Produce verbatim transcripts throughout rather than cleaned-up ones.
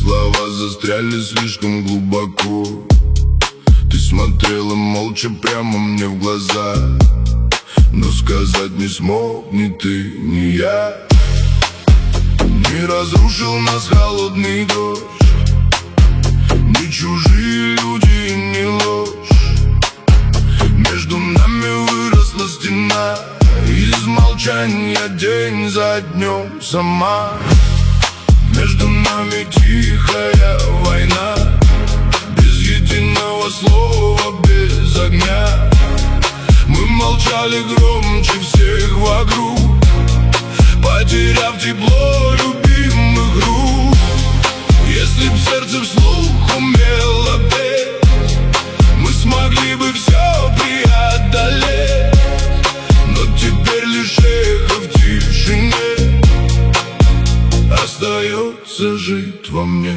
слова застряли слишком глубоко. Ты смотрела молча прямо мне в глаза, но сказать не смог ни ты, ни я. Не разрушил нас холодный дождь, ни чужие люди, ни ложь. Между нами выросла стена, из молчания день за днем сама. Между нами тихая война, без единого слова, без огня. Мы молчали громче всех вокруг, потеряв тепло любимых рук. Если б сердце вслух умело петь, мы смогли бы все преодолеть. Но теперь лишь эхо в тишине остается жить во мне.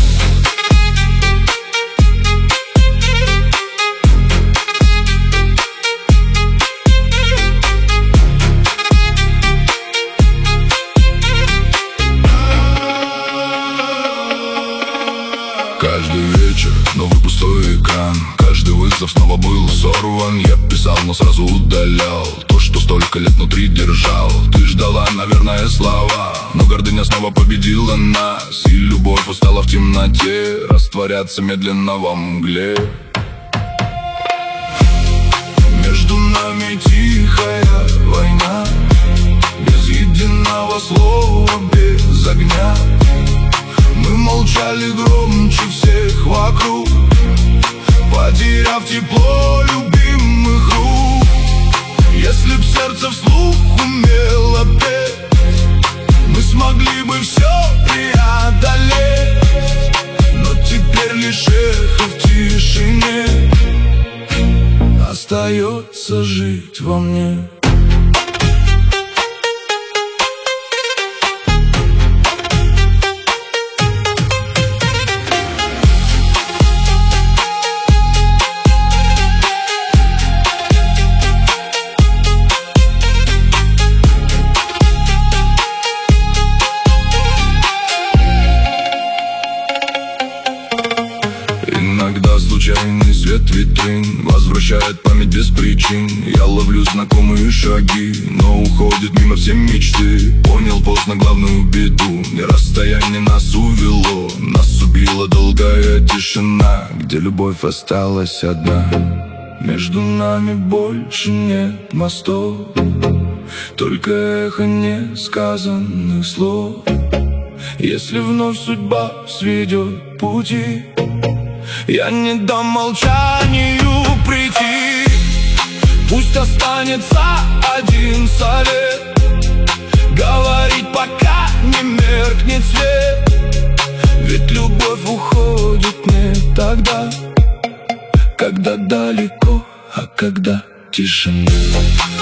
Каждый вечер новый пустой экран, каждый вызов снова был сорван. Я писал, но сразу удалял то, что столько лет внутри держал. Ты ждала, наверное, слова, но гордыня снова победила нас, и любовь устала в темноте растворяться медленно во мгле. Между нами тихая война, без единого слова, без огня. Мы молчали громче всех вокруг, потеряв тепло любимых рук. Если б сердце вслух умело петь, мы смогли бы все преодолеть. Но теперь лишь эхо в тишине остается жить во мне. Иногда случайный свет витрин возвращает память без причин. Я ловлю знакомые шаги, но уходят мимо все мечты. Понял поздно главную беду, не расстояние нас увело. Нас убила долгая тишина, где любовь осталась одна. Между нами больше нет мостов, только эхо несказанных слов. Если вновь судьба сведет пути, я не дам молчанию прийти. Пусть останется один совет: говорить, пока не меркнет свет. Ведь любовь уходит не тогда, когда далеко, а когда тишина.